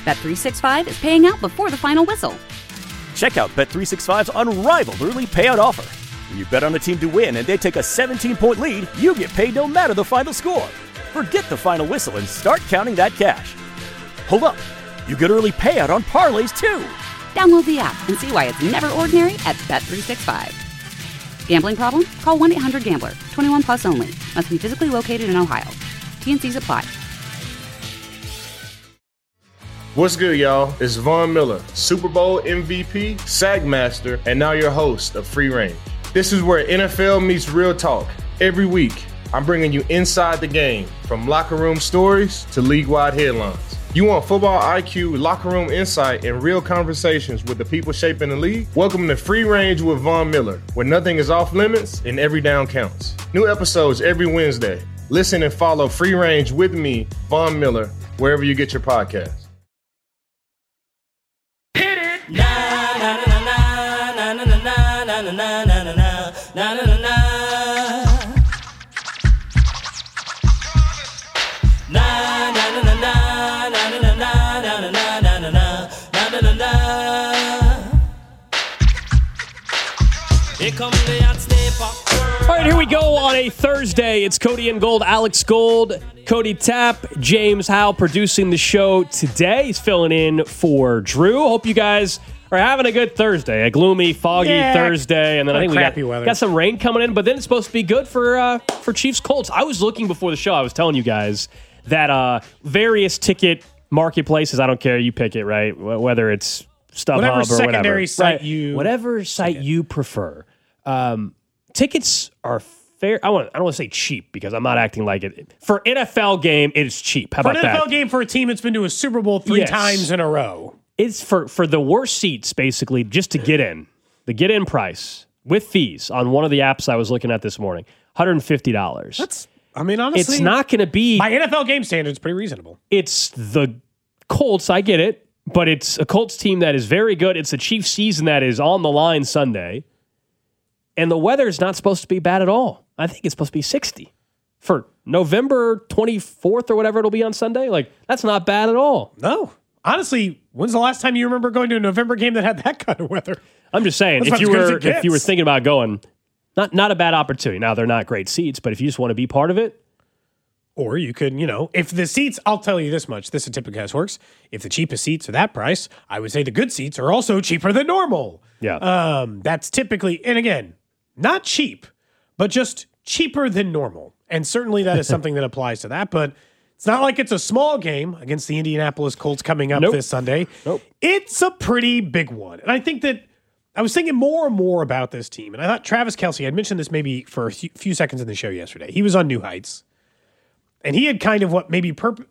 Bet365 is paying out before the final whistle. Check out Bet365's unrivaled early payout offer. When you bet on a team to win and they take a 17-point lead, you get paid no matter the final score. Forget the final whistle and start counting that cash. Hold up. You get early payout on parlays, too. Download the app and see why it's never ordinary at Bet365. Gambling problem? Call 1-800-GAMBLER. 21 plus only. Must be physically located in Ohio. T&Cs apply. What's good, y'all? It's Von Miller, Super Bowl MVP, Sack Master, and now your host of Free Range. This is where NFL meets real talk. Every week, I'm bringing you inside the game, from locker room stories to league-wide headlines. You want football IQ, locker room insight, and real conversations with the people shaping the league? Welcome to Free Range with Von Miller, where nothing is off limits and every down counts. New episodes every Wednesday. Listen and follow Free Range with me, Von Miller, wherever you get your podcasts. Hit it! Na na na na na na na na na na na na na na na. All right, here we go on a Thursday. It's Cody and Gold, Alex Gold, Cody Tapp, James Howe producing the show today. He's filling in for Drew. Hope you guys are having a good Thursday, a gloomy, foggy Thursday, and then I think we got some rain coming in, but then it's supposed to be good for Chiefs Colts. I was looking before the show. I was telling you guys that various ticket marketplaces, I don't care, you pick it, right? Whether it's StubHub whatever or secondary whatever, site right? Whatever site you prefer. Tickets are fair. I don't want to say cheap because I'm not acting like it. For NFL game, it's cheap. How about that? For an NFL game for a team that's been to a Super Bowl three times in a row. It's for the worst seats, basically, just to get in. The get-in price with fees on one of the apps I was looking at this morning, $150. That's, I mean, honestly, it's not going to be... By NFL game standards, pretty reasonable. It's the Colts, I get it, but it's a Colts team that is very good. It's a Chiefs season that is on the line Sunday. And the weather is not supposed to be bad at all. I think it's supposed to be 60 for November 24th or whatever it'll be on Sunday. Like, that's not bad at all. No. Honestly, when's the last time you remember going to a November game that had that kind of weather? I'm just saying, if you were thinking about going, not a bad opportunity. Now, they're not great seats, but if you just want to be part of it. Or you could, if the seats, I'll tell you this much, this is typically how this works. If the cheapest seats are that price, I would say the good seats are also cheaper than normal. Yeah. That's typically, and again, not cheap, but just cheaper than normal. And certainly that is something that applies to that. But it's not like it's a small game against the Indianapolis Colts coming up this Sunday. It's a pretty big one. And I think that I was thinking more and more about this team. And I thought Travis Kelce, I'd mentioned this maybe for a few seconds in the show yesterday. He was on New Heights. And he had kind of what maybe perfectly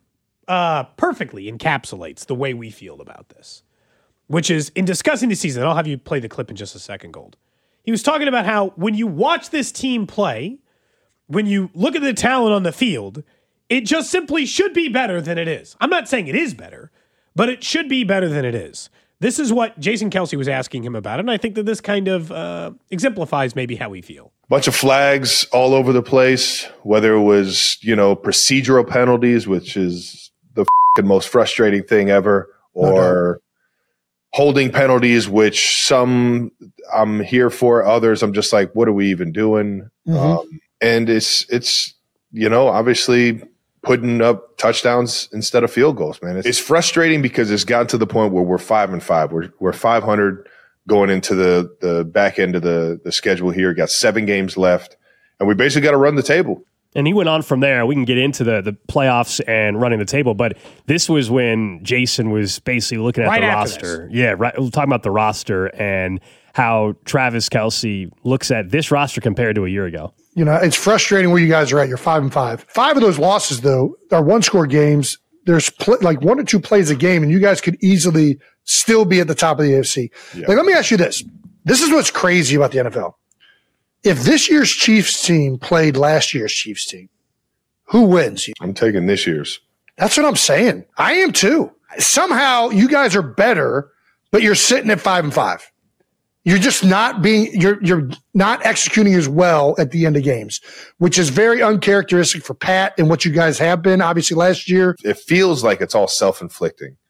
encapsulates the way we feel about this, which is in discussing the season. I'll have you play the clip in just a second, Gold. He was talking about how when you watch this team play, when you look at the talent on the field, it just simply should be better than it is. I'm not saying it is better, but it should be better than it is. This is what Jason Kelce was asking him about, and I think that this kind of exemplifies maybe how we feel. Bunch of flags all over the place, whether it was, procedural penalties, which is the most frustrating thing ever, or holding penalties, which some I'm here for, others I'm just like, what are we even doing? Mm-hmm. And it's obviously putting up touchdowns instead of field goals, man. It's frustrating because it's gotten to the point where we're 5-5. We're 500 going into the back end of the schedule here. Got 7 games left, and we basically got to run the table. And he went on from there. We can get into the playoffs and running the table, but this was when Jason was basically looking at the roster. Yeah, right. We're talking about the roster and how Travis Kelce looks at this roster compared to a year ago. It's frustrating where you guys are at. You're 5-5. 5 of those losses, though, are one-score games. There's like 1 or 2 plays a game, and you guys could easily still be at the top of the AFC. Yeah. Like, let me ask you this. This is what's crazy about the NFL. If this year's Chiefs team played last year's Chiefs team, who wins? I'm taking this year's. That's what I'm saying. I am too. Somehow you guys are better, but you're sitting at 5-5. You're just not you're not executing as well at the end of games, which is very uncharacteristic for Pat and what you guys have been, obviously, last year. It feels like it's all self-inflicting.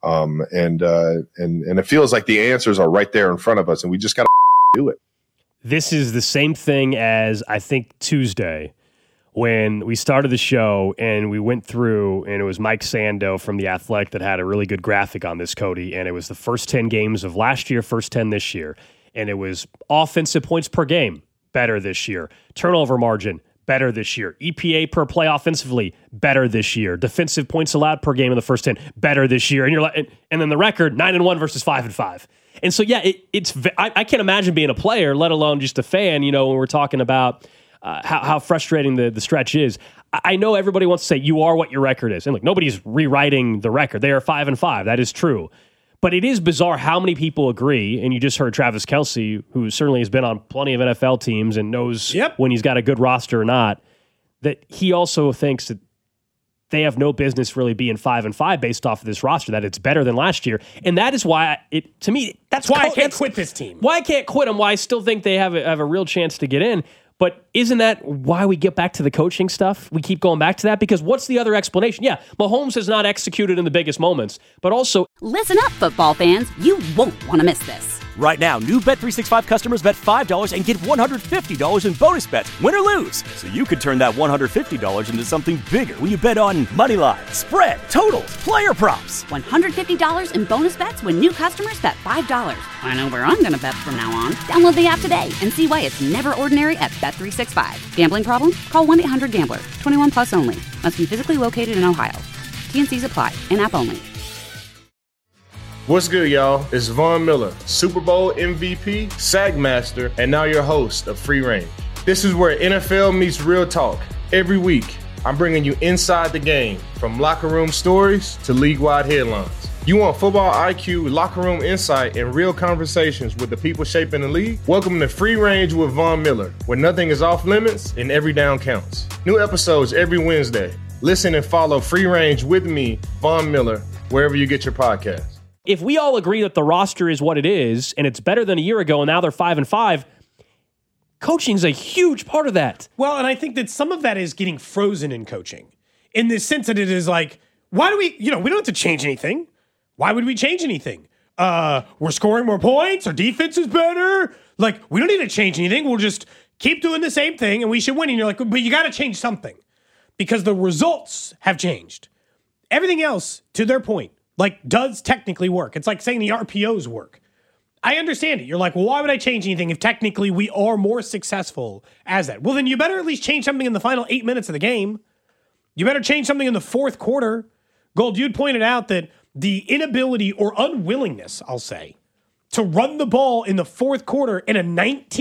And it feels like the answers are right there in front of us, and we just got to do it. This is the same thing as, I think, Tuesday when we started the show and we went through, and it was Mike Sando from The Athletic that had a really good graphic on this, Cody, and it was the first 10 games of last year, first 10 this year, and it was offensive points per game, better this year. Turnover margin, better this year. EPA per play offensively, better this year. Defensive points allowed per game in the first 10, better this year. And you're like, and then the record 9-1 versus 5-5. And so, yeah, I can't imagine being a player, let alone just a fan, when we're talking about how frustrating the stretch is. I know everybody wants to say you are what your record is. And look, nobody's rewriting the record. They are 5-5. That is true. But it is bizarre how many people agree, and you just heard Travis Kelce, who certainly has been on plenty of NFL teams and knows when he's got a good roster or not, that he also thinks that they have no business really being 5-5 based off of this roster, that it's better than last year. And that is why, to me, that's why I can't quit this team. Why I can't quit them, why I still think they have a real chance to get in. But isn't that why we get back to the coaching stuff? We keep going back to that because what's the other explanation? Yeah, Mahomes has not executed in the biggest moments, but also... Listen up, football fans. You won't want to miss this. Right now, new Bet365 customers bet $5 and get $150 in bonus bets, win or lose. So you could turn that $150 into something bigger when you bet on money line, spread, totals, player props. $150 in bonus bets when new customers bet $5. I know where I'm going to bet from now on. Download the app today and see why it's never ordinary at Bet365. Gambling problem? Call 1-800-GAMBLER. 21 plus only. Must be physically located in Ohio. T&Cs apply. In-app only. What's good, y'all? It's Von Miller, Super Bowl MVP, SAG Master, and now your host of Free Range. This is where NFL meets real talk. Every week, I'm bringing you inside the game, from locker room stories to league-wide headlines. You want football IQ, locker room insight, and real conversations with the people shaping the league? Welcome to Free Range with Von Miller, where nothing is off limits and every down counts. New episodes every Wednesday. Listen and follow Free Range with me, Von Miller, wherever you get your podcasts. If we all agree that the roster is what it is, and it's better than a year ago, and now they're 5-5, coaching's a huge part of that. Well, and I think that some of that is getting frozen in coaching, in the sense that it is like, why do we don't have to change anything. Why would we change anything? We're scoring more points, our defense is better. Like, we don't need to change anything. We'll just keep doing the same thing, and we should win. And you're like, but you got to change something, because the results have changed. Everything else, to their point, does technically work. It's like saying the RPOs work. I understand it. You're like, well, why would I change anything if technically we are more successful as that? Well, then you better at least change something in the final 8 minutes of the game. You better change something in the fourth quarter. Gold, you'd pointed out that the inability or unwillingness, I'll say, to run the ball in the fourth quarter in a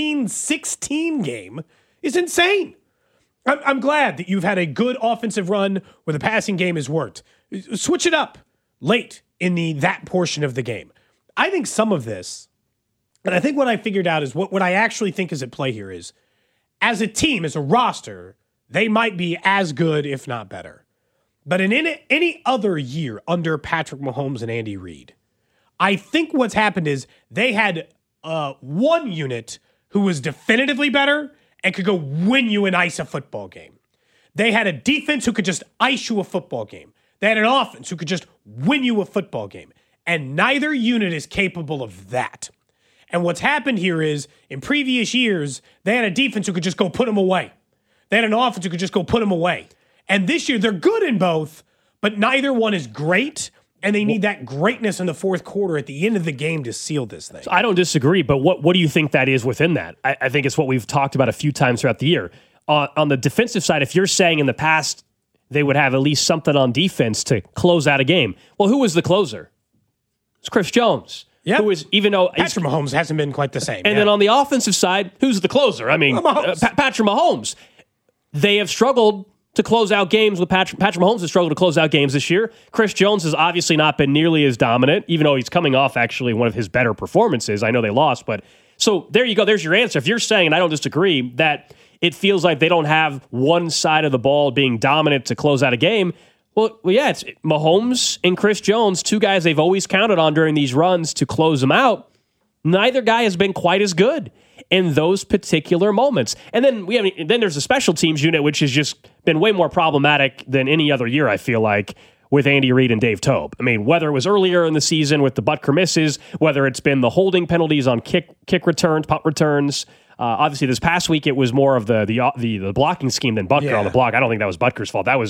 19-16 game is insane. I'm glad that you've had a good offensive run where the passing game has worked. Switch it up late in that portion of the game. I think some of this, and I think what I figured out is what I actually think is at play here is, as a team, as a roster, they might be as good, if not better. But in any other year under Patrick Mahomes and Andy Reid, I think what's happened is they had one unit who was definitively better and could go win you an ice a football game. They had a defense who could just ice you a football game. They had an offense who could just win you a football game. And neither unit is capable of that. And what's happened here is, in previous years, they had a defense who could just go put them away. They had an offense who could just go put them away. And this year, they're good in both, but neither one is great. And they need that greatness in the fourth quarter at the end of the game to seal this thing. So I don't disagree, but what do you think that is within that? I think it's what we've talked about a few times throughout the year. On the defensive side, if you're saying in the past they would have at least something on defense to close out a game, well, who was the closer? It's Chris Jones. Yeah, who is, even though Patrick Mahomes hasn't been quite the same. And then on the offensive side, who's the closer? I mean, Patrick Mahomes. They have struggled to close out games with Patrick Mahomes has struggled to close out games this year. Chris Jones has obviously not been nearly as dominant, even though he's coming off actually one of his better performances. I know they lost, but so there you go. There's your answer. If you're saying, and I don't disagree, that it feels like they don't have one side of the ball being dominant to close out a game, well, yeah, it's Mahomes and Chris Jones, two guys they've always counted on during these runs to close them out. Neither guy has been quite as good in those particular moments. And then then there's a special teams unit, which has just been way more problematic than any other year, I feel like, with Andy Reid and Dave Toub. I mean, whether it was earlier in the season with the Butker misses, whether it's been the holding penalties on kick returns, punt returns. Obviously, this past week it was more of the blocking scheme than Butker on the block. I don't think that was Butker's fault. That was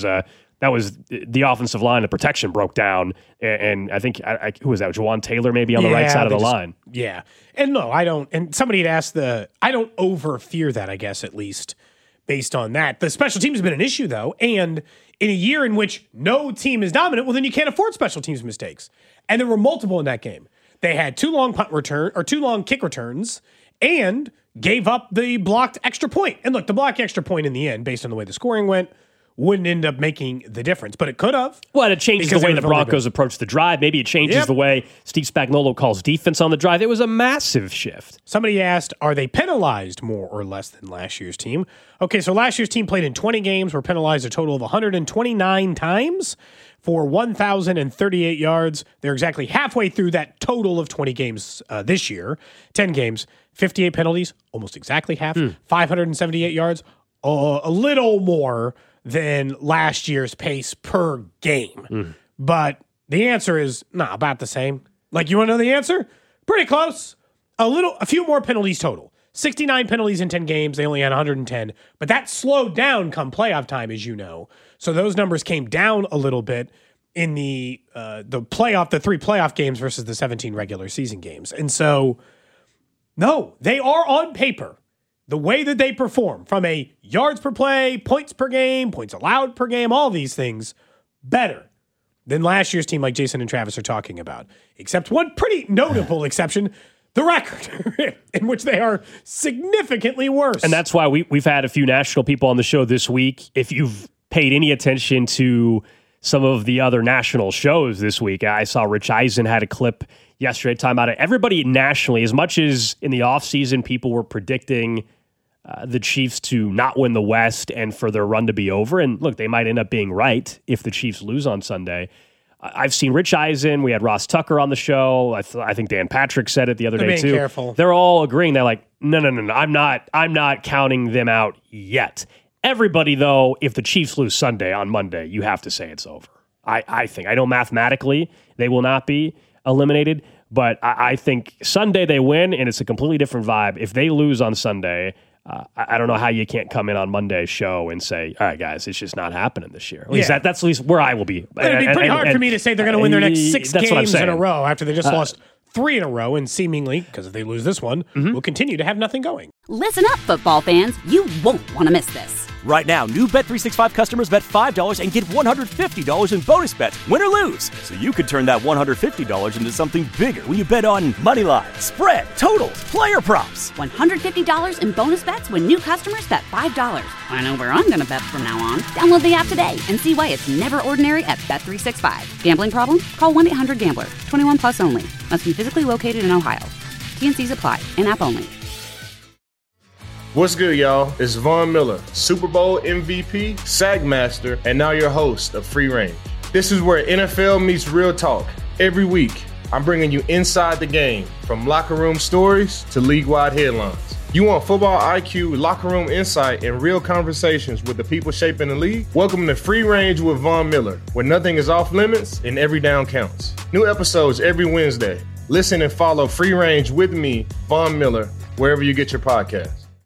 the offensive line. The protection broke down, and I think who was that? Jawan Taylor maybe on the right side of the line. Yeah, and no, I don't. And somebody had asked I don't over fear that. I guess at least based on that, the special teams has been an issue though, and in a year in which no team is dominant, well then you can't afford special teams mistakes, and there were multiple in that game. They had 2 long kick returns, and gave up the blocked extra point. And look, the blocked extra point in the end, based on the way the scoring went, wouldn't end up making the difference, but it could have. Well, it changes the way the Broncos approach the drive. Maybe it changes the way Steve Spagnuolo calls defense on the drive. It was a massive shift. Somebody asked, are they penalized more or less than last year's team? Okay, so last year's team played in 20 games, were penalized a total of 129 times for 1,038 yards. They're exactly halfway through that total of 20 games this year. 10 games, 58 penalties, almost exactly half, 578 yards, a little more than last year's pace per game. But the answer is about the same. Like, you want to know the answer? Pretty close. A few more penalties total. 69 penalties in 10 games. They only had 110. But that slowed down come playoff time, as you know. So those numbers came down a little bit in the 3 playoff games versus the 17 regular season games. And so, no, they are on paper, the way that they perform from a yards per play, points per game, points allowed per game, all these things, better than last year's team like Jason and Travis are talking about. Except one pretty notable exception, the record, in which they are significantly worse. And that's why we've had a few national people on the show this week. If you've paid any attention to some of the other national shows this week, I saw Rich Eisen had a clip yesterday talking about it. Everybody nationally, as much as in the offseason people were predicting the Chiefs to not win the West and for their run to be over, and look, they might end up being right if the Chiefs lose on Sunday. I've seen Rich Eisen. We had Ross Tucker on the show. I think Dan Patrick said it the other day too. Careful. They're all agreeing. They're like, no. I'm not counting them out yet. Everybody, though, if the Chiefs lose Sunday on Monday, you have to say it's over. I think. I know mathematically they will not be eliminated, but I think Sunday they win, and it's a completely different vibe. If they lose on Sunday, I don't know how you can't come in on Monday's show and say, all right, guys, it's just not happening this year. At least that's at least where I will be. It'd be pretty hard for me to say they're going to win their next 6 games in a row after they just lost 3 in a row, and seemingly, because if they lose this one, will continue to have nothing going. Listen up, football fans. You won't want to miss this. Right now, new Bet365 customers bet $5 and get $150 in bonus bets, win or lose. So you could turn that $150 into something bigger when you bet on money line, spread, totals, player props. $150 in bonus bets when new customers bet $5. I know where I'm going to bet from now on. Download the app today and see why it's never ordinary at Bet365. Gambling problem? Call 1-800-GAMBLER. 21 plus only. Must be physically located in Ohio. T&Cs apply. In-app only. What's good, y'all? It's Von Miller, Super Bowl MVP, Sagmaster, and now your host of Free Range. This is where NFL meets real talk. Every week, I'm bringing you inside the game, from locker room stories to league-wide headlines. You want football IQ, locker room insight, and real conversations with the people shaping the league? Welcome to Free Range with Von Miller, where nothing is off limits and every down counts. New episodes every Wednesday. Listen and follow Free Range with me, Von Miller, wherever you get your podcasts.